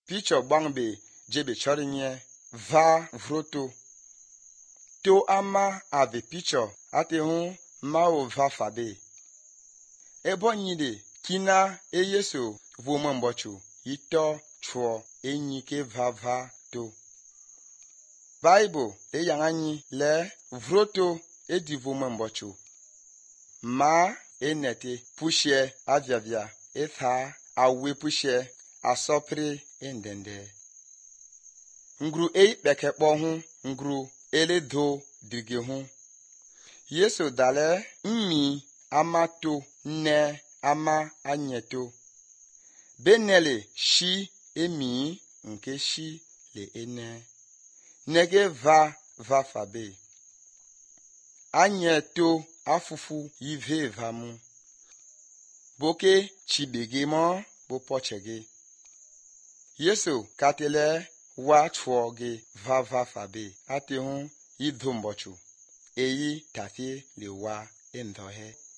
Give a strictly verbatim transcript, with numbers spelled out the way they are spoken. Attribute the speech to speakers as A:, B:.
A: picho bangbe jebe chorinye va vroto. To ama ave picho ate hun mao va fabe. Ebo nyide kina e yeso vomo mbochu ito chuo enyi ke va va to. Bible e yanganyi le vroto e di vomo mbochu. Ma e nete pushe aviavia e tha awe pushe asopri e ndende. Ngru e bekekpo hun ngru ele do dirge hun. Yeso dale mmi amato ne ama anyeto. Benele shi emi nke shi le ene. Nege va va fabe. Anyeto afufu yive vamu. Boke chibege mo bo pochege. Yeso katele wa chuoge va va fabe. Ate hun idhumbochu. Eyi tafi le wa endohe.